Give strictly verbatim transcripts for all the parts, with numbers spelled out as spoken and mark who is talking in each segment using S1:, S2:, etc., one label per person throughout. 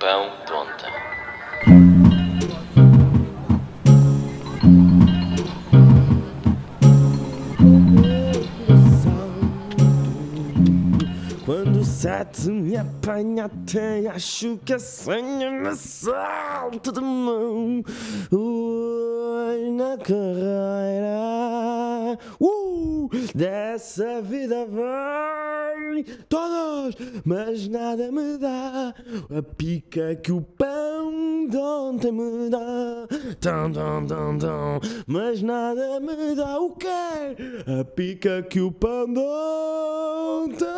S1: Vão tonta.
S2: Quando o sete me apanha até acho que a senha me salta de mão. Oi, na carreira uh, dessa vida vai todos, mas nada me dá a pica que o pão de ontem me dá. Tão, tão, tão, tão, mas nada me dá o quê? A pica que o pão de ontem.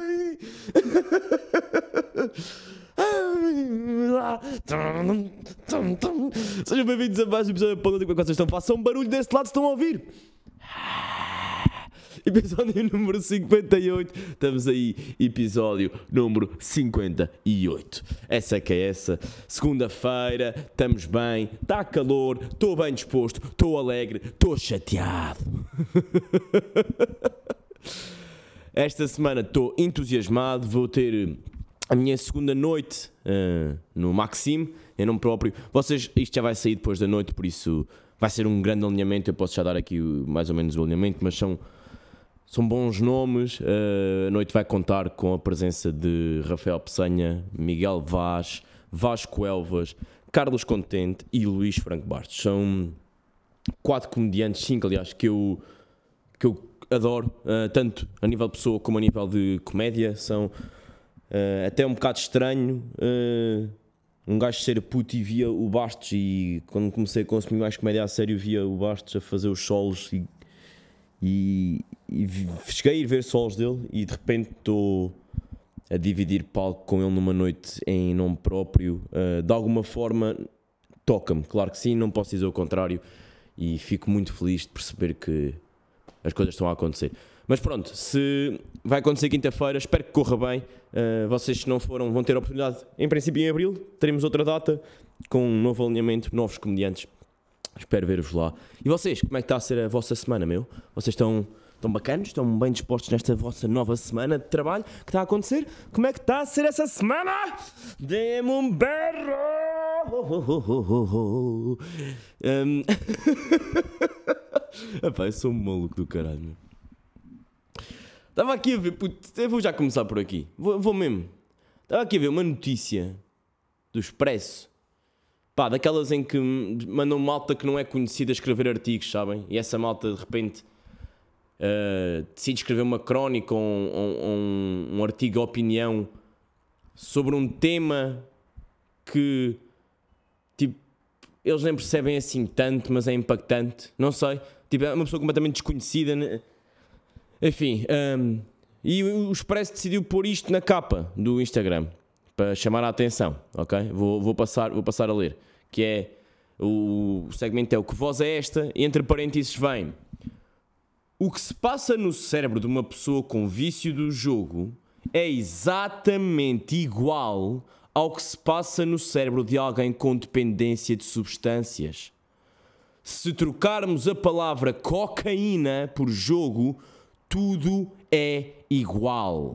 S2: Sejam bem-vindos a mais um episódio de Pão de Ontem. Como vocês estão? Façam um barulho desse lado se estão a ouvir. Episódio número cinquenta e oito. Estamos aí, episódio número cinquenta e oito. Essa que é essa. Segunda-feira, estamos bem, está calor, estou bem disposto, estou alegre, estou chateado. Esta semana estou entusiasmado, vou ter a minha segunda noite uh, no Maxime, em nome próprio. Vocês, isto já vai sair depois da noite, por isso vai ser um grande alinhamento. Eu posso já dar aqui o, mais ou menos o alinhamento, mas são, são bons nomes. Uh, a noite vai contar com a presença de Rafael Peçanha, Miguel Vaz, Vasco Elvas, Carlos Contente e Luís Franco Bastos. São quatro comediantes, cinco aliás, que eu... Que eu adoro, uh, tanto a nível de pessoa como a nível de comédia. São uh, até um bocado estranho uh, um gajo ser puto e via o Bastos, e quando comecei a consumir mais comédia a sério via o Bastos a fazer os solos e, e, e cheguei a ir ver solos dele e de repente estou a dividir palco com ele numa noite em nome próprio. Uh, de alguma forma toca-me, claro que sim, não posso dizer o contrário, e fico muito feliz de perceber que as coisas estão a acontecer. Mas pronto, se vai acontecer quinta-feira, espero que corra bem. Uh, vocês, se não foram, vão ter a oportunidade, em princípio em abril, teremos outra data com um novo alinhamento, novos comediantes. Espero ver-vos lá. E vocês, como é que está a ser a vossa semana, meu? Vocês estão, estão bacanos? Estão bem dispostos nesta vossa nova semana de trabalho que está a acontecer? Como é que está a ser essa semana? Dê-me um berro! Oh, oh, oh, oh, oh. Um... Epá, eu sou um maluco do caralho, meu. Estava aqui a ver, puto, eu vou já começar por aqui, vou, vou mesmo. Estava aqui a ver uma notícia do Expresso, pá, daquelas em que mandam malta que não é conhecida escrever artigos, sabem? E essa malta de repente uh, decide escrever uma crónica ou um, um, um artigo de opinião sobre um tema que, tipo, eles nem percebem assim tanto, mas é impactante, não sei. Tipo, é uma pessoa completamente desconhecida, né? Enfim, um, e o Expresso decidiu pôr isto na capa do Instagram para chamar a atenção, ok? Vou, vou, passar, vou passar a ler, que é, o, o segmento é: o que voz é esta? E entre parênteses vem: o que se passa no cérebro de uma pessoa com vício do jogo é exatamente igual ao que se passa no cérebro de alguém com dependência de substâncias. Se trocarmos a palavra cocaína por jogo, tudo é igual.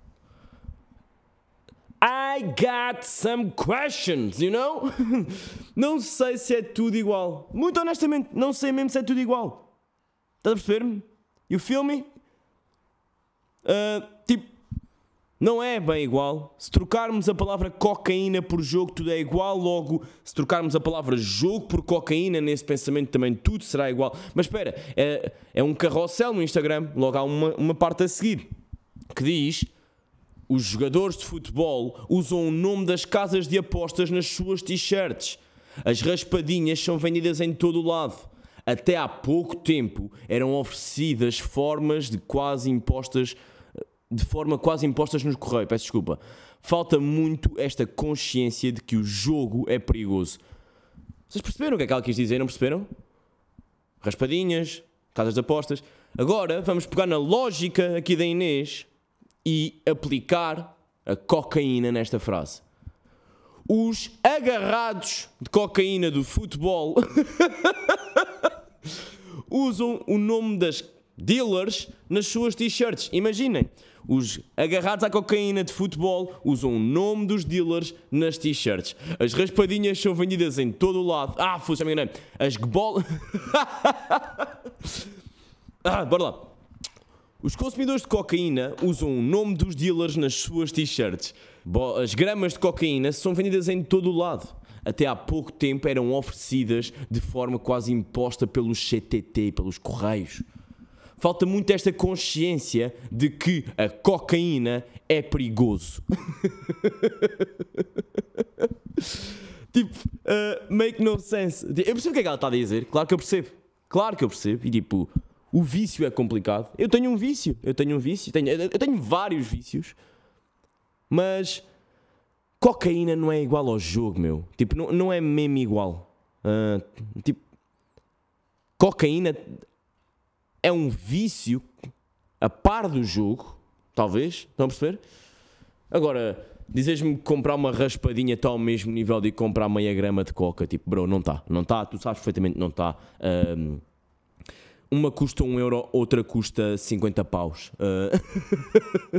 S2: I got some questions, you know? Não sei se é tudo igual. Muito honestamente, não sei mesmo se é tudo igual. Estás a perceber-me? You feel me? Uh, tipo, não é bem igual. Se trocarmos a palavra cocaína por jogo, tudo é igual. Logo, se trocarmos a palavra jogo por cocaína, nesse pensamento também tudo será igual. Mas espera, é, é um carrossel no Instagram. Logo há uma, uma parte a seguir que diz: os jogadores de futebol usam o nome das casas de apostas nas suas t-shirts. As raspadinhas são vendidas em todo o lado. Até há pouco tempo eram oferecidas formas de quase impostas... de forma quase impostas nos correios, peço desculpa. Falta muito esta consciência de que o jogo é perigoso. Vocês perceberam o que é que ela quis dizer, não perceberam? Raspadinhas, casas de apostas. Agora vamos pegar na lógica aqui da Inês e aplicar a cocaína nesta frase. Os agarrados de cocaína do futebol usam o nome das dealers nas suas t-shirts. Imaginem, Os agarrados à cocaína de futebol usam o nome dos dealers nas t-shirts. As raspadinhas são vendidas em todo o lado. Ah, foda-se, já me enganei. As gbolas... ah, bora lá. Os consumidores de cocaína usam o nome dos dealers nas suas t-shirts. As gramas de cocaína são vendidas em todo o lado. Até há pouco tempo eram oferecidas de forma quase imposta pelos C T T, pelos Correios. Falta muito esta consciência de que a cocaína é perigoso. Tipo, uh, make no sense. Eu percebo o que é que ela está a dizer. Claro que eu percebo. Claro que eu percebo. E tipo, o vício é complicado. Eu tenho um vício. Eu tenho um vício. Tenho, eu tenho vários vícios. Mas cocaína não é igual ao jogo, meu. Tipo, não, não é mesmo igual. Uh, tipo, cocaína... é um vício a par do jogo, talvez, estão a perceber? Agora, dizes-me que comprar uma raspadinha está ao mesmo nível de comprar meia grama de coca, tipo, bro, não está, não está, tu sabes perfeitamente que não está. Um, uma custa um euro, outra custa cinquenta paus. Uh...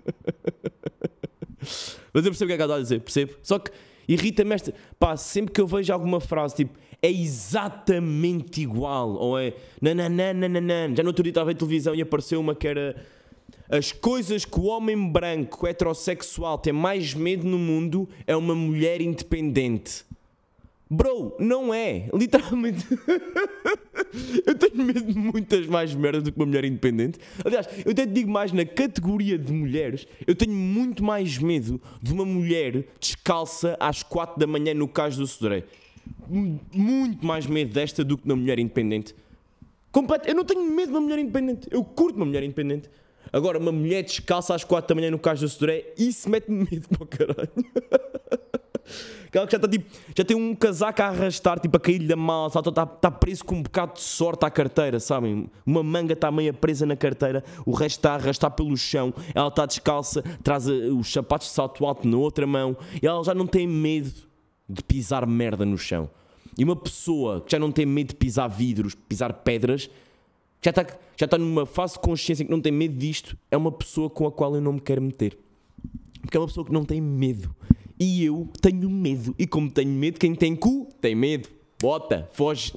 S2: Mas eu percebo o que é que ela está a dizer, percebo? Só que irrita-me esta... Pá, sempre que eu vejo alguma frase, tipo, é exatamente igual, ou é nananana, já no outro dia estava em televisão e apareceu uma que era as coisas que o homem branco heterossexual tem mais medo no mundo é uma mulher independente. Bro, não é, literalmente. Eu tenho medo de muitas mais merdas do que uma mulher independente. Aliás, eu até te digo mais, na categoria de mulheres, eu tenho muito mais medo de uma mulher descalça às quatro da manhã no Cais do Sodré. Muito mais medo desta do que de uma mulher independente. Completo. Eu não tenho medo de uma mulher independente. Eu curto uma mulher independente. Agora, uma mulher descalça às quatro da manhã no Cais do Sodré, isso mete-me medo para o caralho. Aquela que já está tipo, já tem um casaco a arrastar, tipo a cair-lhe da mala, está, está, está preso com um bocado de sorte à carteira, sabem? Uma manga está meio presa na carteira, o resto está a arrastar pelo chão, ela está descalça, traz os sapatos de salto alto na outra mão, e ela já não tem medo de pisar merda no chão. E uma pessoa que já não tem medo de pisar vidros, pisar pedras, já está, já está numa fase de consciência que não tem medo disto, é uma pessoa com a qual eu não me quero meter. Porque é uma pessoa que não tem medo. E eu tenho medo. E como tenho medo, quem tem cu tem medo. Bota, foge.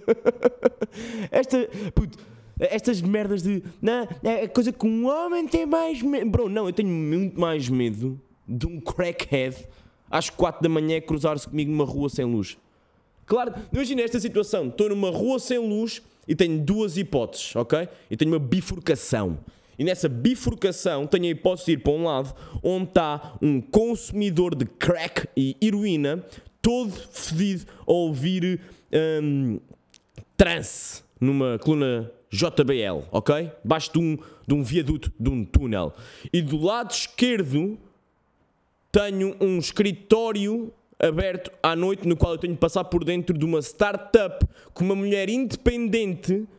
S2: Esta, puto, estas merdas de... Não, é coisa que um homem tem mais medo. Bro, não, eu tenho muito mais medo de um crackhead às quatro da manhã cruzar-se comigo numa rua sem luz. Claro, imagina esta situação. Estou numa rua sem luz e tenho duas hipóteses, ok? E tenho uma bifurcação. E nessa bifurcação tenho a hipótese de ir para um lado onde está um consumidor de crack e heroína todo fedido a ouvir um, trance numa coluna J B L, ok? Baixo de um, de um viaduto, de um túnel. E do lado esquerdo tenho um escritório aberto à noite no qual eu tenho de passar por dentro de uma startup com uma mulher independente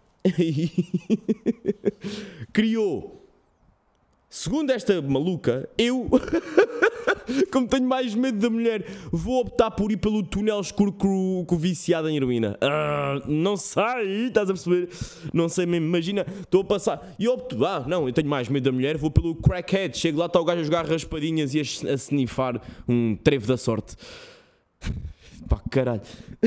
S2: criou. Segundo esta maluca, eu, como tenho mais medo da mulher, vou optar por ir pelo túnel escuro com o viciado em heroína. Ah, não sei, estás a perceber? Não sei mesmo, imagina, estou a passar e opto, ah, não, eu tenho mais medo da mulher, vou pelo crackhead. Chego lá, está o gajo a jogar raspadinhas e a, a snifar um trevo da sorte. Pá, caralho.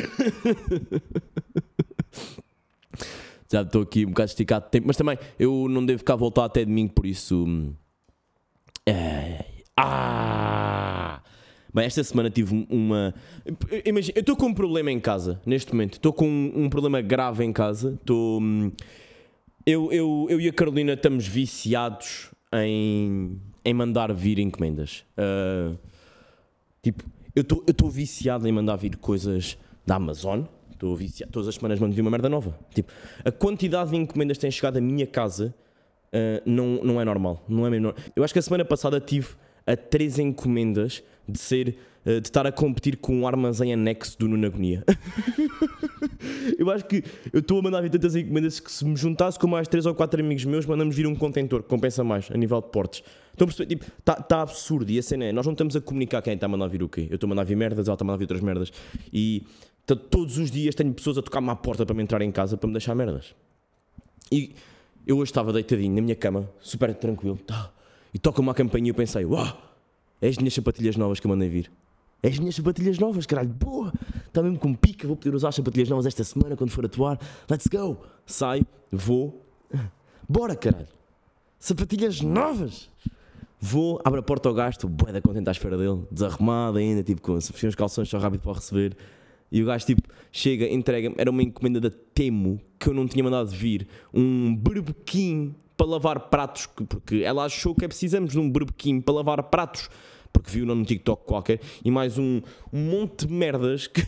S2: Já estou aqui um bocado esticado de tempo, mas também eu não devo ficar a voltar até domingo, por isso... É... Ah! Bem, esta semana tive uma... Imagina, eu estou com um problema em casa, neste momento. Estou com um, um problema grave em casa. Estou... Eu, eu, eu e a Carolina estamos viciados em, em mandar vir encomendas. Uh, tipo, eu estou viciado em mandar vir coisas da Amazon. Estou viciado. Todas as semanas mando vir uma merda nova. Tipo, a quantidade de encomendas que tem chegado à minha casa uh, não, não é normal. Não é mesmo normal. Eu acho que a semana passada tive a três encomendas de ser uh, de estar a competir com um armazém anexo do Nuno Agonia. Eu acho que eu estou a mandar vir tantas encomendas que se me juntasse com mais três ou quatro amigos meus, mandamos vir um contentor que compensa mais a nível de portes. Estão a perceber? Tipo, está tá absurdo. E a cena é, nós não estamos a comunicar quem está a mandar vir o quê. Eu estou a mandar vir merdas, ela está a mandar vir outras merdas. E então, todos os dias tenho pessoas a tocar-me à porta para me entrar em casa para me deixar merdas. E eu hoje estava deitadinho na minha cama, super tranquilo, tá, e toca-me uma campainha e eu pensei, uau, é as minhas sapatilhas novas que eu mandei vir. É as minhas sapatilhas novas, caralho, boa, está mesmo com pica, vou poder usar as sapatilhas novas esta semana quando for atuar, let's go. Saio, vou, bora caralho, sapatilhas novas. Vou, abro a porta ao gajo, estou bué da contente à espera dele, desarrumado ainda, tipo, com os calções só rápido para receber. E o gajo, tipo, chega, entrega-me, era uma encomenda da Temu, que eu não tinha mandado vir, um berbequim para lavar pratos, porque ela achou que é precisamos de um berbequim para lavar pratos, porque viu num TikTok qualquer, e mais um, um monte de merdas que,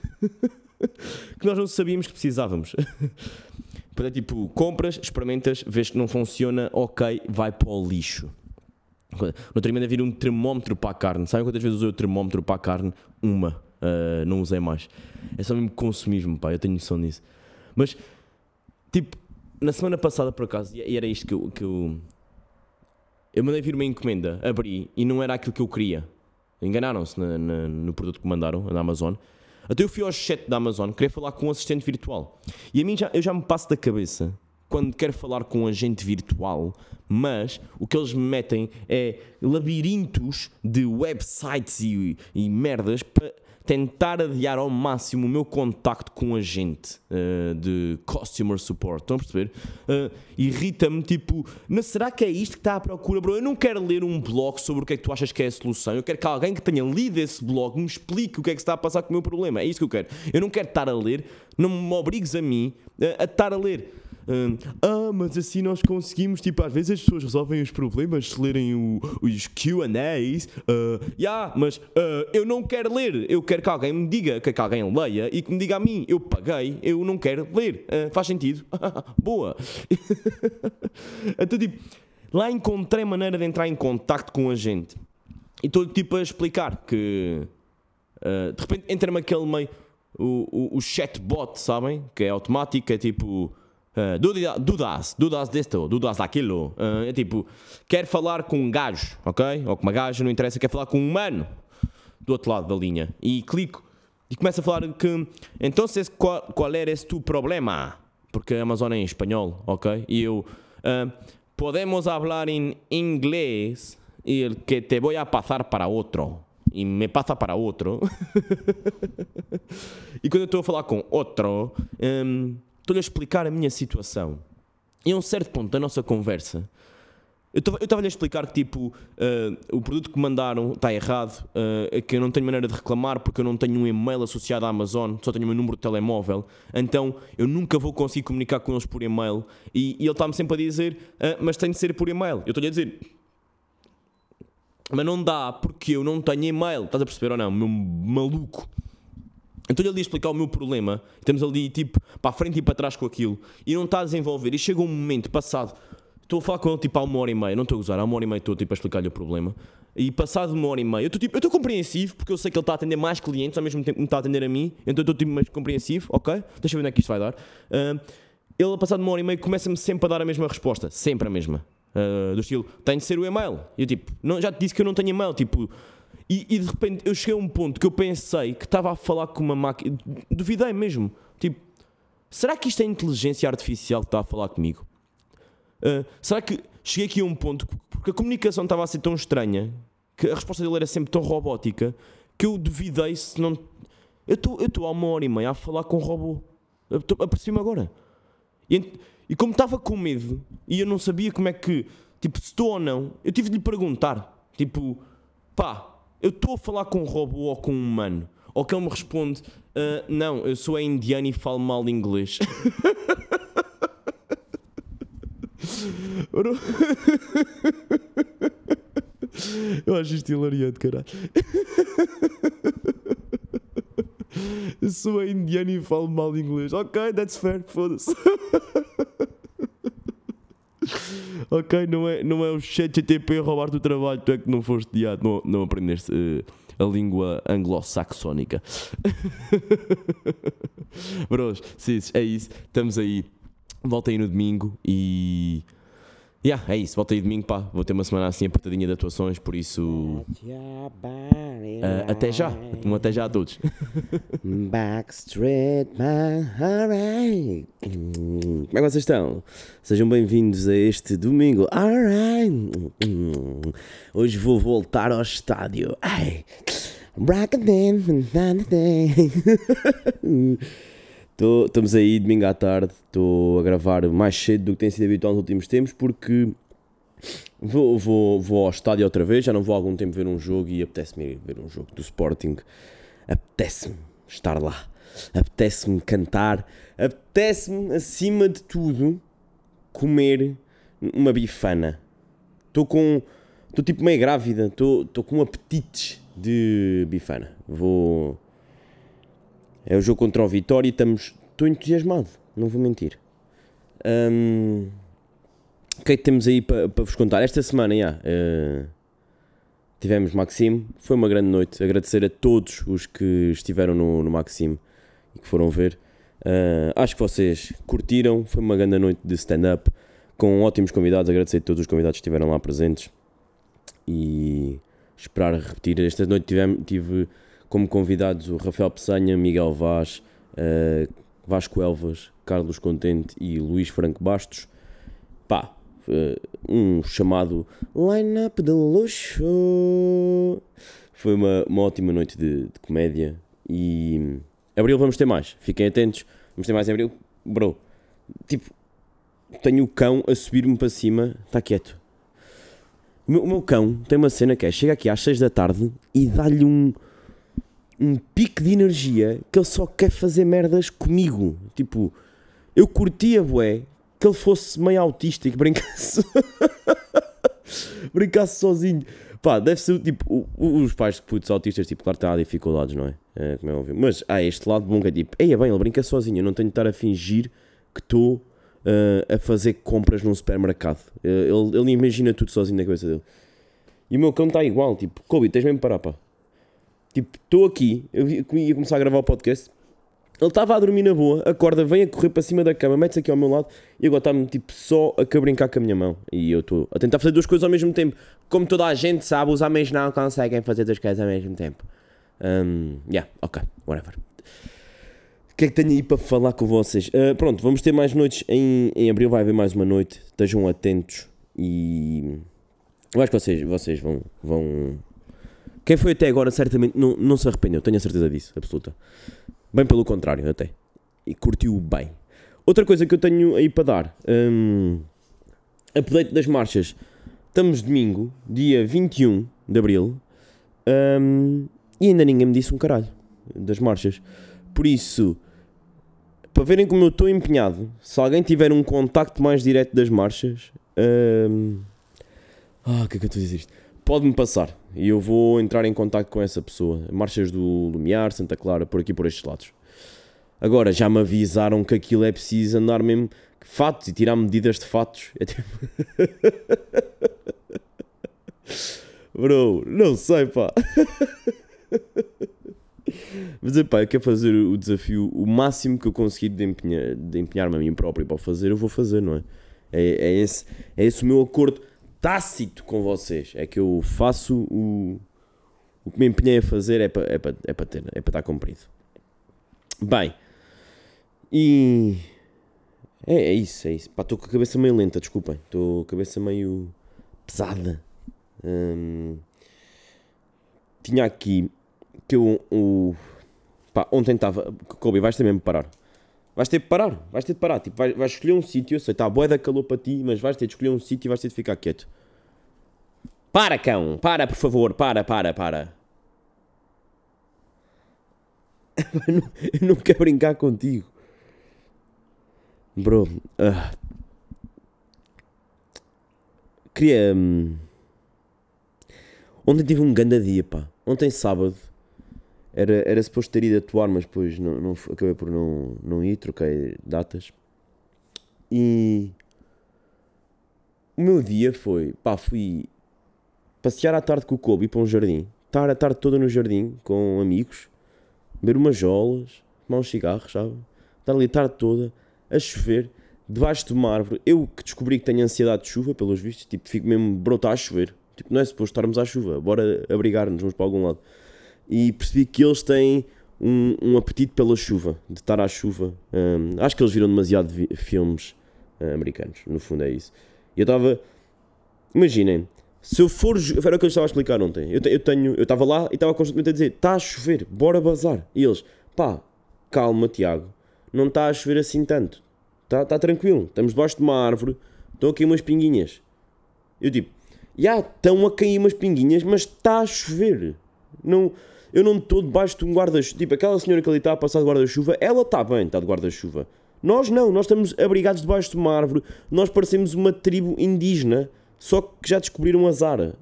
S2: que nós não sabíamos que precisávamos. É tipo, compras, experimentas, vês que não funciona, ok, vai para o lixo. No outro dia vir um termómetro para a carne. Sabem quantas vezes usei o termómetro para a carne? Uma. Uh, não usei mais. É só mesmo consumismo, pá. Eu tenho noção disso. Mas, tipo, na semana passada, por acaso, e era isto que eu... Que eu, eu mandei vir uma encomenda, abri, e não era aquilo que eu queria. Enganaram-se na, na, no produto que mandaram, na Amazon. Até eu fui ao chat da Amazon, queria falar com um assistente virtual. E a mim já, eu já me passo da cabeça... quando quero falar com um agente virtual, mas o que eles me metem é labirintos de websites e, e merdas para tentar adiar ao máximo o meu contacto com um agente uh, de customer support. Estão a perceber? Uh, irrita-me, tipo, mas será que é isto que está à procura, bro? Eu não quero ler um blog sobre o que é que tu achas que é a solução. Eu quero que alguém que tenha lido esse blog me explique o que é que está a passar com o meu problema. É isso que eu quero. Eu não quero estar a ler, não me obrigues a mim uh, a estar a ler. Um, ah, mas assim nós conseguimos, tipo, às vezes as pessoas resolvem os problemas se lerem o, os Q and A's. Uh, yeah, mas uh, eu não quero ler, eu quero que alguém me diga, que, que alguém leia e que me diga a mim, eu paguei, eu não quero ler. Uh, faz sentido? Boa. Então, tipo, lá encontrei maneira de entrar em contacto com a gente e estou tipo a explicar que uh, de repente entra-me aquele meio, o, o, o chatbot, sabem? Que é automático, é tipo. Uh, dudas, dudas disto, dudas daquilo. Uh, é tipo, quero falar com um gajo, ok? Ou com uma gaja, não interessa, quero falar com um humano do outro lado da linha. E clico e começo a falar que, então, qual, qual era esse tu problema? Porque a Amazon é em espanhol, ok? E eu, uh, podemos falar em inglês e que te voy a passar para outro. E me passa para outro. E quando eu estou a falar com outro... Um, estou-lhe a explicar a minha situação. E a um certo ponto da nossa conversa, eu estava-lhe a explicar que tipo, uh, o produto que mandaram está errado, uh, que eu não tenho maneira de reclamar porque eu não tenho um e-mail associado à Amazon, só tenho o meu número de telemóvel, então eu nunca vou conseguir comunicar com eles por e-mail. E, e ele está-me sempre a dizer, uh, mas tem de ser por e-mail. Eu estou-lhe a dizer, mas não dá porque eu não tenho e-mail. Estás a perceber ou não, meu maluco? Então ele ali a explicar o meu problema, estamos ali tipo para a frente e para trás com aquilo, e não está a desenvolver, e chega um momento passado, estou a falar com ele tipo há uma hora e meia, não estou a gozar, há uma hora e meia estou tipo a explicar-lhe o problema, e passado uma hora e meia, eu estou tipo, eu estou compreensivo, porque eu sei que ele está a atender mais clientes, ao mesmo tempo que me está a atender a mim, então eu estou tipo mais compreensivo, ok, deixa eu ver onde é que isto vai dar. Uh, ele passado uma hora e meia começa-me sempre a dar a mesma resposta, sempre a mesma, uh, do estilo, tem de ser o e-mail, e eu tipo, não, já te disse que eu não tenho e-mail, tipo... E, e de repente eu cheguei a um ponto que eu pensei que estava a falar com uma máquina. Duvidei mesmo. Tipo, será que isto é inteligência artificial que está a falar comigo? Uh, será que cheguei aqui a um ponto porque a comunicação estava a ser tão estranha, que a resposta dele era sempre tão robótica, que eu duvidei se não. Eu estou há uma hora e meia a falar com um robô. Apercebi-me agora. E, e como estava com medo e eu não sabia como é que, tipo, se estou ou não, eu tive de lhe perguntar. Tipo, pá. Eu estou a falar com um robô ou com um humano? Ou que ele me responde, uh, não, eu sou indiano e falo mal inglês. Eu acho isto hilariante, caralho. Eu sou indiano e falo mal inglês. Ok, that's fair, foda-se. Ok, não é, não é o chat G T P a roubar-te o trabalho, tu é que não foste diado, não, não aprendeste uh, a língua anglo-saxónica. Bros, sim, é isso, estamos aí, volta aí no domingo e... Yeah, é isso, voltei domingo, pá. Vou ter uma semana assim apertadinha de atuações, por isso. Uh, até já. Um até já a todos.
S1: Backstreet Man, alright. Como é que vocês estão? Sejam bem-vindos a este domingo. Alright. Hoje vou voltar ao estádio. Ai. Tô, estamos aí domingo à tarde. Estou a gravar mais cedo do que tem sido habitual nos últimos tempos porque vou, vou, vou ao estádio outra vez. Já não vou há algum tempo ver um jogo e apetece-me ir ver um jogo do Sporting. Apetece-me estar lá, apetece-me cantar, apetece-me acima de tudo comer uma bifana. Estou com, estou tipo meio grávida, estou, estou com apetites de bifana. Vou... É o jogo contra o Vitória e estamos... Estou entusiasmado, não vou mentir. Um... O que é que temos aí para pa vos contar? Esta semana, já, uh... tivemos Maxime, foi uma grande noite. Agradecer a todos os que estiveram no, no Maxime e que foram ver. Uh... Acho que vocês curtiram, foi uma grande noite de stand-up, com ótimos convidados. Agradecer a todos os convidados que estiveram lá presentes e esperar repetir. Esta noite tivemos, tive... como convidados o Rafael Peçanha, Miguel Vaz, uh, Vasco Elvas, Carlos Contente e Luís Franco Bastos. Pá, uh, um chamado line-up de luxo. Foi uma, uma ótima noite de, de comédia. E abril vamos ter mais, fiquem atentos. Vamos ter mais em abril. Bro, tipo, tenho o cão a subir-me para cima. Está quieto. O meu, o meu cão tem uma cena que é, chega aqui às seis da tarde e dá-lhe um... um pico de energia que ele só quer fazer merdas comigo. Tipo, eu curtia, bué, que ele fosse meio autista e que brincasse brincasse sozinho. Pá, deve ser, tipo, os pais de putos autistas, tipo, claro que há dificuldades, não é? É como é óbvio. Mas há este lado bom que é tipo, ei, é bem, ele brinca sozinho, eu não tenho de estar a fingir que estou uh, a fazer compras num supermercado. Uh, ele, ele imagina tudo sozinho na cabeça dele. E o meu cão está igual, tipo, Kobe, tens mesmo de parar, pá. Tipo, estou aqui, eu ia começar a gravar o podcast, ele estava a dormir na boa, acorda, vem a correr para cima da cama, mete-se aqui ao meu lado e agora está-me tipo só a brincar com a minha mão. E eu estou a tentar fazer duas coisas ao mesmo tempo. Como toda a gente sabe, os homens não conseguem fazer duas coisas ao mesmo tempo. Um, yeah, ok, whatever. O que é que tenho aí para falar com vocês? Uh, pronto, vamos ter mais noites em, em abril, vai haver mais uma noite, estejam atentos e eu acho que vocês, vocês vão... vão... Quem foi até agora certamente não, não se arrependeu, tenho a certeza disso, absoluta. Bem pelo contrário, até. E curtiu bem. Outra coisa que eu tenho aí para dar. Um, update das marchas. Estamos domingo, dia vinte e um de abril. Um, e ainda ninguém me disse um caralho das marchas. Por isso, para verem como eu estou empenhado, se alguém tiver um contacto mais direto das marchas... Um, ah, o que é que eu estou a dizer isto? Pode-me passar e eu vou entrar em contacto com essa pessoa. Marchas do Lumiar, Santa Clara, por aqui, por estes lados. Agora, já me avisaram que aquilo é preciso andar mesmo fatos e tirar medidas de fatos. É tipo... Bro, não sei, pá. Mas, pá, eu quero fazer o desafio, o máximo que eu conseguir de, empenhar, de empenhar-me a mim próprio para fazer, eu vou fazer, não é? É, é, esse, é esse o meu acordo tácito com vocês, é que eu faço o, o que me empenhei a fazer é para é para é para ter, é para estar cumprido. Bem, e é, é isso, é isso. Pá, estou com a cabeça meio lenta, desculpem, estou com a cabeça meio pesada. Hum, tinha aqui que eu, o, pá, ontem estava, Kobe, vais ter mesmo de parar. Vais ter de parar, vais ter de parar, tipo, vais, vais escolher um sítio, eu sei, está a bué da calor para ti, mas vais ter de escolher um sítio e vais ter de ficar quieto. Para, cão, para, por favor, para, para, para. eu, não, eu não quero brincar contigo. Bro, uh, queria... Hum, ontem tive um ganda dia, pá, ontem sábado. Era, era suposto ter ido atuar, mas depois não, não, acabei por não, não ir, troquei datas. E o meu dia foi, pá, fui passear à tarde com o Kobe para um jardim. Estar a tarde toda no jardim com amigos, beber umas jolas, fumar uns cigarros, sabe? Estar ali a tarde toda, a chover, debaixo de uma árvore. Eu que descobri que tenho ansiedade de chuva, pelos vistos, tipo, fico mesmo, bro, está a chover. Tipo, não é suposto estarmos à chuva, bora abrigar-nos, vamos para algum lado. E percebi que eles têm um, um apetite pela chuva, de estar à chuva. Um, acho que eles viram demasiado vi- filmes uh, americanos, no fundo é isso. E eu estava, imaginem, se eu for, era o que eu estava a explicar ontem, eu, te, eu tenho, eu estava lá e estava constantemente a dizer, está a chover, bora bazar. E eles, pá, calma Tiago, não está a chover assim tanto, está tá tranquilo, estamos debaixo de uma árvore, estão aqui umas pinguinhas. Eu tipo, já, estão a cair umas pinguinhas, mas está a chover. Não, eu não estou debaixo de um guarda-chuva. Tipo, aquela senhora que ali está a passar de guarda-chuva, ela está bem, está de guarda-chuva. Nós não, nós estamos abrigados debaixo de uma árvore, nós parecemos uma tribo indígena, só que já descobriram a Zara.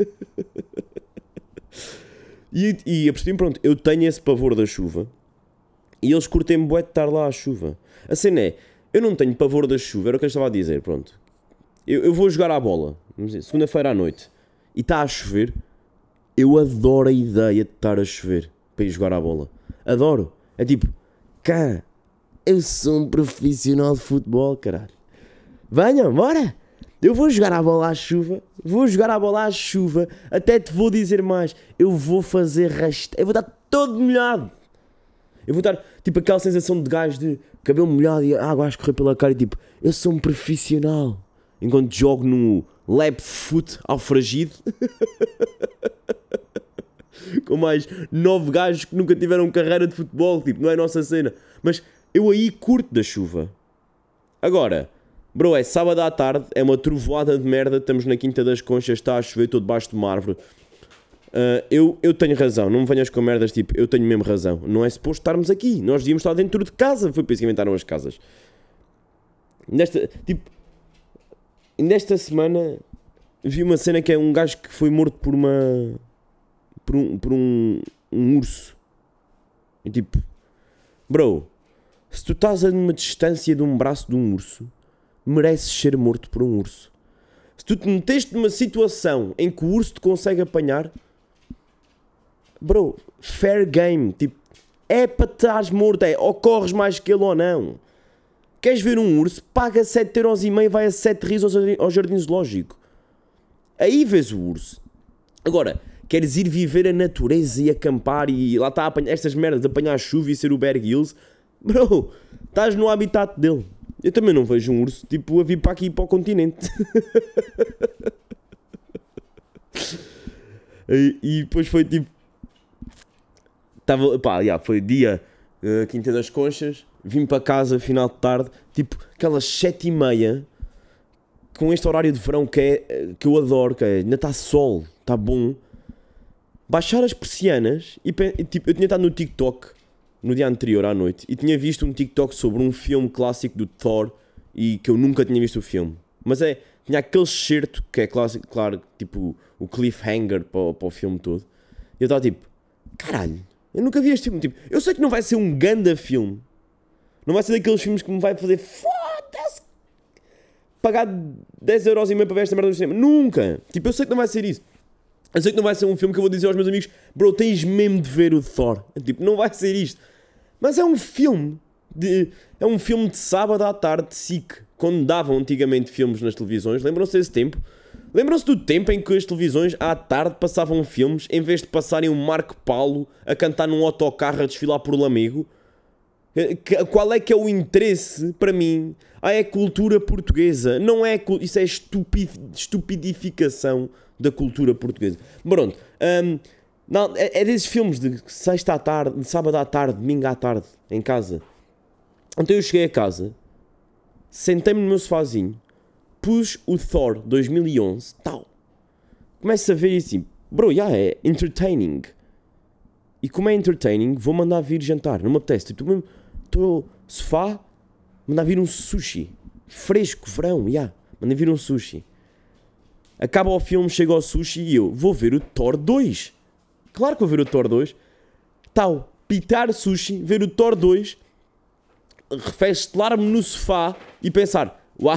S1: e, e eu percebi, pronto, eu tenho esse pavor da chuva, e eles curtem-me bué de estar lá à chuva. A cena é, eu não tenho pavor da chuva, era o que eu estava a dizer, pronto. Eu, eu vou jogar à bola, vamos dizer, segunda-feira à noite, e está a chover. Eu adoro a ideia de estar a chover para ir jogar à bola. Adoro. É tipo, cara, eu sou um profissional de futebol, caralho. Venham, bora. Eu vou jogar à bola à chuva. Vou jogar à bola à chuva. Até te vou dizer mais. Eu vou fazer rasteiro. Eu vou estar todo molhado. Eu vou estar, tipo, aquela sensação de gajo de cabelo molhado e água a escorrer pela cara e tipo, eu sou um profissional. Enquanto jogo no lab foot ao fragido. Com mais nove gajos que nunca tiveram carreira de futebol, tipo, não é a nossa cena. Mas eu aí curto da chuva. Agora, bro, é sábado à tarde, é uma trovoada de merda, estamos na Quinta das Conchas, está a chover, estou debaixo de uma árvore. Uh, eu, eu tenho razão, não me venhas com merdas, tipo, eu tenho mesmo razão. Não é suposto estarmos aqui, nós devíamos estar dentro de casa, foi por isso que inventaram as casas. Nesta, tipo, nesta semana vi uma cena que é um gajo que foi morto por uma... por um, por um, um urso. E tipo, bro, se tu estás a uma distância de um braço de um urso, mereces ser morto por um urso. Se tu te meteste numa situação em que o urso te consegue apanhar, bro, fair game, tipo, é para estares morto, é, ou corres mais que ele ou não. Queres ver um urso? Paga sete euros e meio, vai a sete rios ao jardim zoológico. Aí vês o urso. Agora, queres ir viver a natureza e acampar e lá está a apanhar estas merdas, apanhar chuva e ser o Bear Grylls, bro, estás no habitat dele. Eu também não vejo um urso tipo a vir para aqui para o continente. e, e depois foi tipo, tava, pá, já, foi dia uh, Quinta das Conchas, vim para casa final de tarde, tipo aquelas sete e meia, com este horário de verão que, é, que eu adoro, que é, ainda está sol, está bom. Baixar as persianas e, tipo, eu tinha estado no TikTok no dia anterior à noite e tinha visto um TikTok sobre um filme clássico do Thor e que eu nunca tinha visto o filme. Mas é, tinha aquele certo que é clássico, claro, tipo o cliffhanger para, para o filme todo. E eu estava tipo, caralho, eu nunca vi este filme. Tipo, eu sei que não vai ser um ganda filme. Não vai ser daqueles filmes que me vai fazer foda-se pagar dez euros e meio para ver esta merda do cinema. Nunca. Tipo, eu sei que não vai ser isso. Eu sei que não vai ser um filme que eu vou dizer aos meus amigos, bro, tens mesmo de ver o Thor. Tipo, não vai ser isto. Mas é um filme. De, é um filme de sábado à tarde de S I C. Quando davam antigamente filmes nas televisões. Lembram-se desse tempo? Lembram-se do tempo em que as televisões à tarde passavam filmes em vez de passarem um Marco Paulo a cantar num autocarro a desfilar por Lamego? Qual é que é o interesse para mim? Ah, é cultura portuguesa. Não é... Isso é estupid, estupidificação da cultura portuguesa. Pronto, um, não, é, é desses filmes de sexta à tarde, de sábado à tarde, domingo à tarde, em casa. Então eu cheguei a casa, sentei-me no meu sofazinho, pus o Thor dois mil e onze, tal. Começo a ver assim, bro, já yeah, é entertaining. E como é entertaining, vou mandar vir jantar, não me apetece. Estou mesmo, estou sofá, mandar vir um sushi, fresco, verão, já, yeah, mandar vir um sushi. Acaba o filme, chega ao sushi e eu vou ver o Thor dois. Claro que vou ver o Thor dois. Tal, pitar sushi, ver o Thor dois, refestelar-me no sofá e pensar, uau,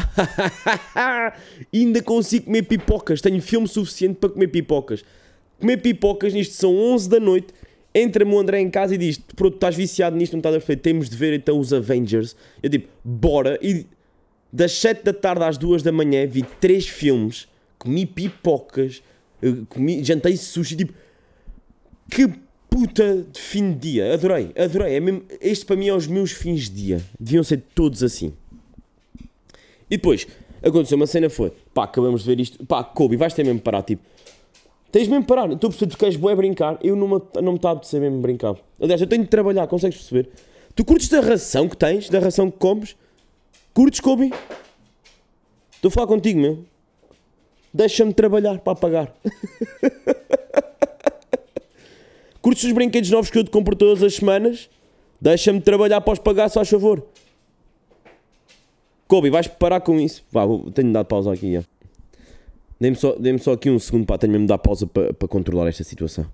S1: ainda consigo comer pipocas, tenho filme suficiente para comer pipocas. Comer pipocas, nisto são onze da noite, entra-me o André em casa e diz, pronto, estás viciado nisto, não estás a ver, temos de ver então os Avengers. Eu tipo, bora, e Das sete da tarde às duas da manhã vi três filmes, comi pipocas, comi, jantei sushi, tipo, que puta de fim de dia, adorei, adorei, é mesmo, este para mim é os meus fins de dia, deviam ser todos assim. E depois, aconteceu uma cena, foi, pá, acabamos de ver isto, pá, Kobe, vais ter mesmo parar, tipo, tens mesmo parar, estou a perceber, tu queres bué brincar, eu não me, não me está a apetecer mesmo brincar. Aliás, eu tenho de trabalhar, consegues perceber? Tu curtes da ração que tens, da ração que comes? Curtes, Kobe? Estou a falar contigo, meu. Deixa-me trabalhar para pagar. Curtes os brinquedos novos que eu te compro todas as semanas? Deixa-me trabalhar para os pagar, se faz favor. Kobe, vais parar com isso? Vá, tenho de dar pausa aqui. Dê-me só, dê-me só aqui um segundo, pá. Tenho mesmo de dar pausa para, para controlar esta situação.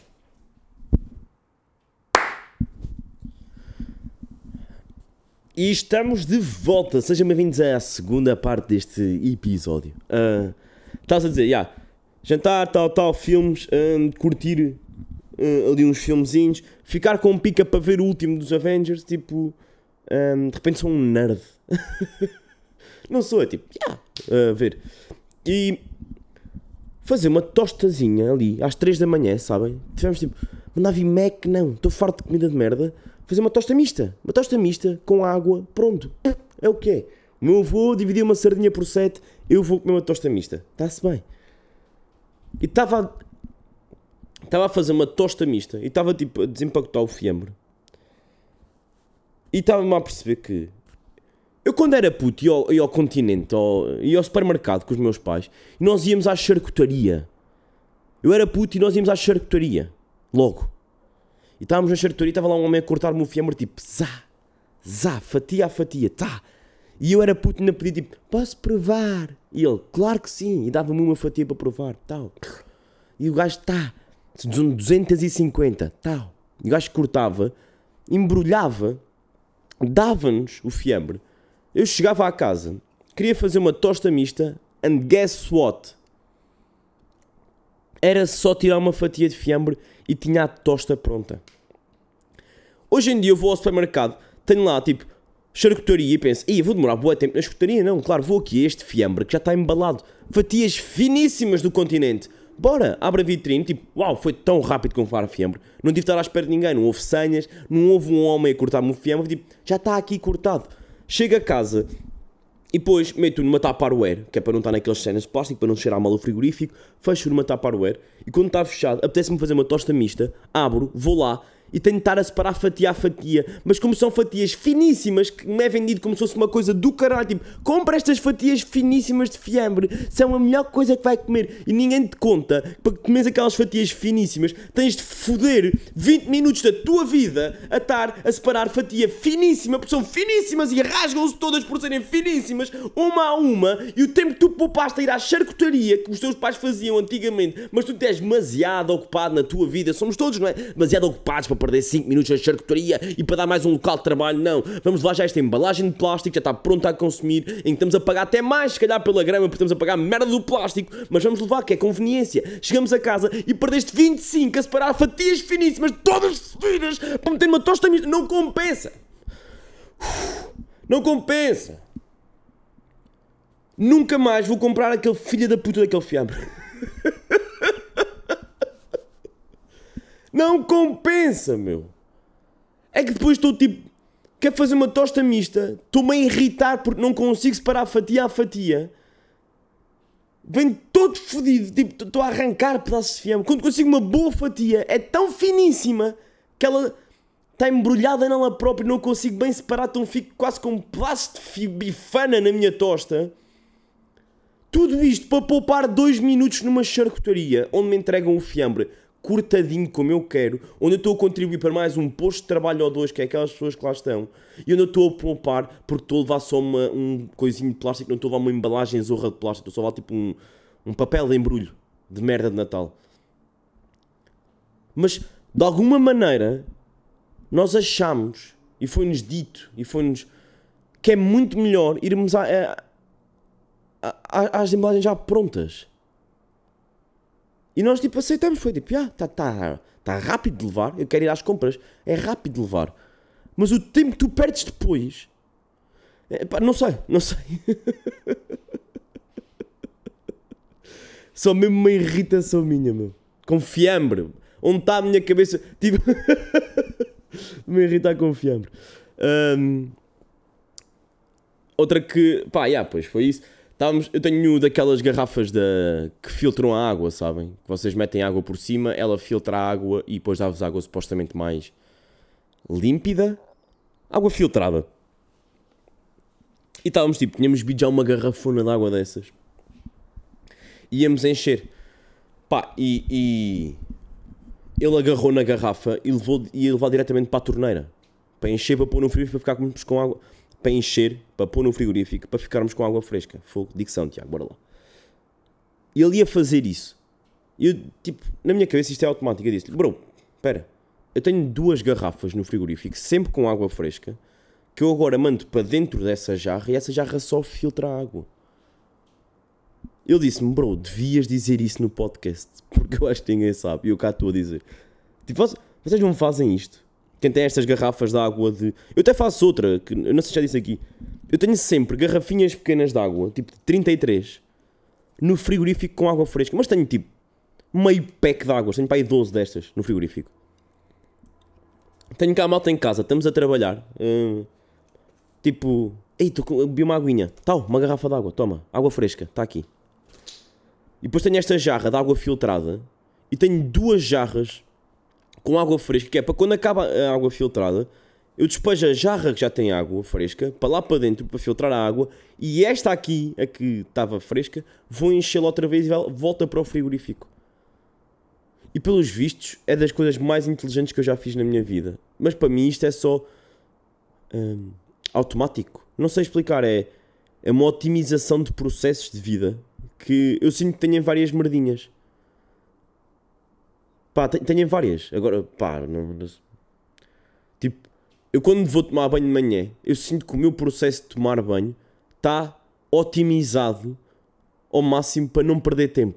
S1: E estamos de volta. Sejam bem-vindos à segunda parte deste episódio. Uh, estás a dizer, já, yeah, jantar, tal, tal, filmes, uh, curtir uh, ali uns filmezinhos, ficar com pica para ver o último dos Avengers, tipo, um, de repente sou um nerd. Não sou, é tipo, já, yeah, uh, ver. E fazer uma tostazinha ali, às três da manhã, sabem? Tivemos tipo, mandar vir Mac, não, estou farto de comida de merda. Fazer uma tosta mista. Uma tosta mista com água. Pronto. É o que é. O meu avô dividiu uma sardinha por sete. Eu vou comer uma tosta mista. Está-se bem. E estava... Estava a fazer uma tosta mista. E estava tipo a desempacotar o fiambre. E estava-me a perceber que... Eu quando era puto ia ao, ia ao continente. Ao, ia ao supermercado com os meus pais. E nós íamos à charcutaria. Eu era puto e nós íamos à charcutaria. Logo. E estávamos na charcutaria e estava lá um homem a cortar-me o fiambre, tipo, zá, zá, fatia a fatia, tá. E eu era puto e ainda pedi, tipo, posso provar? E ele, claro que sim, e dava-me uma fatia para provar, tal. E o gajo, tá, duzentos e cinquenta, tal. E o gajo cortava, embrulhava, dava-nos o fiambre. Eu chegava à casa, queria fazer uma tosta mista, and guess what? Era só tirar uma fatia de fiambre e tinha a tosta pronta. Hoje em dia eu vou ao supermercado, tenho lá tipo charcutaria e penso, ih, vou demorar bué tempo na charcutaria? Não, claro, vou aqui a este fiambre que já está embalado. Fatias finíssimas do continente. Bora, abre a vitrine, tipo, uau, foi tão rápido comprar fiambre. Não tive de estar à espera de ninguém, não houve senhas, não houve um homem a cortar-me o fiambre, tipo, já está aqui cortado. Chego a casa... E depois meto numa Tupperware, que é para não estar naquelas cenas de plástico, para não cheirar mal o frigorífico, fecho numa Tupperware e quando está fechado, apetece-me fazer uma tosta mista, abro, vou lá e tenho de estar a separar fatia a fatia, mas como são fatias finíssimas, que me é vendido como se fosse uma coisa do caralho, tipo, compra estas fatias finíssimas de fiambre, são a melhor coisa que vai comer e ninguém te conta que para comeres aquelas fatias finíssimas tens de foder vinte minutos da tua vida a estar a separar fatia finíssima, porque são finíssimas e rasgam-se todas por serem finíssimas, uma a uma, e o tempo que tu poupaste a ir à charcutaria que os teus pais faziam antigamente, mas tu és demasiado ocupado na tua vida, somos todos, não é? Demasiado ocupados para perder cinco minutos na charcutaria e para dar mais um local de trabalho, não. Vamos levar já esta embalagem de plástico, já está pronta a consumir, em que estamos a pagar até mais, se calhar pela grama, porque estamos a pagar merda do plástico, mas vamos levar, que é conveniência. Chegamos a casa e perdeste vinte e cinco a separar fatias finíssimas, todas fedidas, para meter numa tosta mista. Não compensa. Não compensa. Nunca mais vou comprar aquele filho da puta daquele fiambre. Não compensa, meu. É que depois estou tipo... Quero fazer uma tosta mista. Estou-me a irritar porque não consigo separar fatia a fatia. Vem todo fodido. Tipo, estou a arrancar pedaços de fiambre. Quando consigo uma boa fatia, é tão finíssima que ela está embrulhada nela própria. Não consigo bem separar. Então fico quase com um pedaço de bifana na minha tosta. Tudo isto para poupar dois minutos numa charcutaria onde me entregam o fiambre cortadinho como eu quero, onde eu estou a contribuir para mais um posto de trabalho ou dois, que é aquelas pessoas que lá estão, e onde eu estou a poupar porque estou a levar só uma, um coisinho de plástico, não estou a levar uma embalagem zorra de plástico, estou só a levar tipo um, um papel de embrulho de merda de Natal. Mas, de alguma maneira, nós achamos, e foi-nos dito, e foi-nos, que é muito melhor irmos a, a, a, às embalagens já prontas. E nós tipo aceitamos, foi tipo, ah, está tá, tá rápido de levar, eu quero ir às compras, é rápido de levar. Mas o tempo que tu perdes depois Epá, não sei, não sei. Só mesmo uma irritação minha, meu. Com fiambre. Onde está a minha cabeça? Tipo... me irritar com fiambre. Um... Outra que... Pá, yeah, pois foi isso. Estávamos... Eu tenho daquelas garrafas da... que filtram a água, sabem? Que vocês metem água por cima, ela filtra a água e depois dá-vos água supostamente mais límpida. Água filtrada. E estávamos tipo... Tínhamos bebido já uma garrafona de água dessas. Íamos encher. Pá, e, e ele agarrou na garrafa e levou, ia levar diretamente para a torneira. Para encher, para pôr no frigorífico, para ficarmos com água. Para encher, para pôr no frigorífico, para ficarmos com água fresca. Fogo, dicção, Tiago, bora lá. E ele ia fazer isso. E eu, tipo, na minha cabeça isto é automático. Eu disse-lhe, bro, espera, eu tenho duas garrafas no frigorífico, sempre com água fresca, que eu agora mando para dentro dessa jarra e essa jarra só filtra a água. Ele disse-me, bro, devias dizer isso no podcast, porque eu acho que ninguém sabe, e eu cá estou a dizer. Tipo, vocês não fazem isto? Quem tem estas garrafas de água de... Eu até faço outra, que eu não sei se já disse aqui. Eu tenho sempre garrafinhas pequenas de água, tipo de trinta e três, no frigorífico com água fresca. Mas tenho tipo meio pack de água, tenho para aí doze destas no frigorífico. Tenho cá a malta em casa, estamos a trabalhar. Hum, tipo, ei, tu bebi uma aguinha. Tal, uma garrafa de água, toma, água fresca, está aqui. E depois tenho esta jarra de água filtrada e tenho duas jarras com água fresca, que é para quando acaba a água filtrada, eu despejo a jarra que já tem água fresca para lá para dentro para filtrar a água e esta aqui, a que estava fresca, vou enchê-la outra vez e volta para o frigorífico. E pelos vistos é das coisas mais inteligentes que eu já fiz na minha vida. Mas para mim isto é só hum, automático. Não sei explicar, é, é uma otimização de processos de vida que eu sinto que tenho várias merdinhas. Pá, tenho várias. Agora, pá, não, não... Tipo, eu quando vou tomar banho de manhã, eu sinto que o meu processo de tomar banho está otimizado ao máximo para não perder tempo.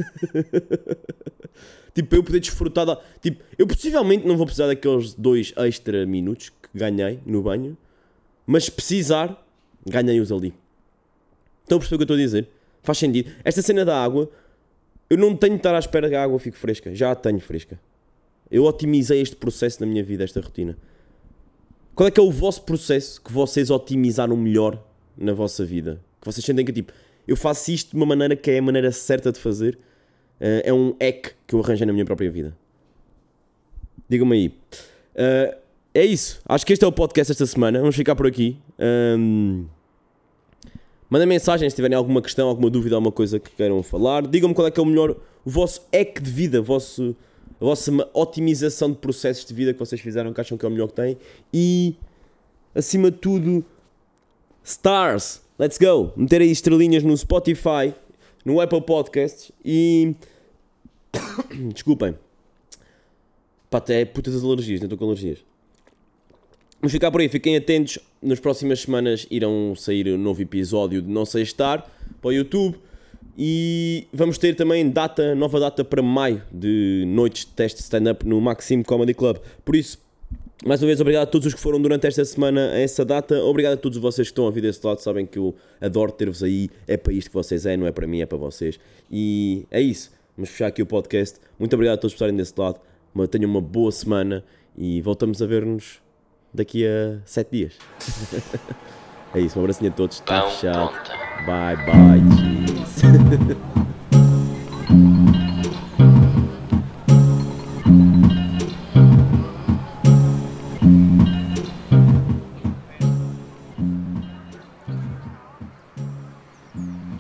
S1: Tipo, para eu poder desfrutar da... Tipo, eu possivelmente não vou precisar daqueles dois extra minutos que ganhei no banho, mas se precisar, ganhei-os ali. Estão a perceber o que eu estou a dizer? Faz sentido. Esta cena da água, eu não tenho de estar à espera que a água fique fresca. Já a tenho fresca. Eu otimizei este processo na minha vida, esta rotina. Qual é que é o vosso processo que vocês otimizaram melhor na vossa vida? Que vocês sentem que, tipo, eu faço isto de uma maneira que é a maneira certa de fazer. Uh, é um hack que eu arranjei na minha própria vida. Digam-me aí. Uh, é isso. Acho que este é o podcast esta semana. Vamos ficar por aqui. Um... Mandem mensagem se tiverem alguma questão, alguma dúvida, alguma coisa que queiram falar. Digam-me qual é que é o melhor, o vosso hack de vida, o vosso, a vossa otimização de processos de vida que vocês fizeram, que acham que é o melhor que têm. E, acima de tudo, stars. Let's go. Meter aí estrelinhas no Spotify, no Apple Podcasts e... Desculpem. Pá, até putas das alergias, não estou com alergias. Vamos ficar por aí, fiquem atentos. Nas próximas semanas irão sair um novo episódio de Não Sei Estar para o YouTube. E vamos ter também data, nova data para maio de noites de teste stand-up no Maxime Comedy Club. Por isso, mais uma vez, obrigado a todos os que foram durante esta semana a essa data. Obrigado a todos vocês que estão a vir desse lado. Sabem que eu adoro ter-vos aí. É para isto que vocês é, não é para mim, é para vocês. E é isso. Vamos fechar aqui o podcast. Muito obrigado a todos por estarem desse lado. Tenham uma boa semana e voltamos a ver-nos daqui a sete dias. É isso, um abracinho a todos. Está fechado. Bye, bye.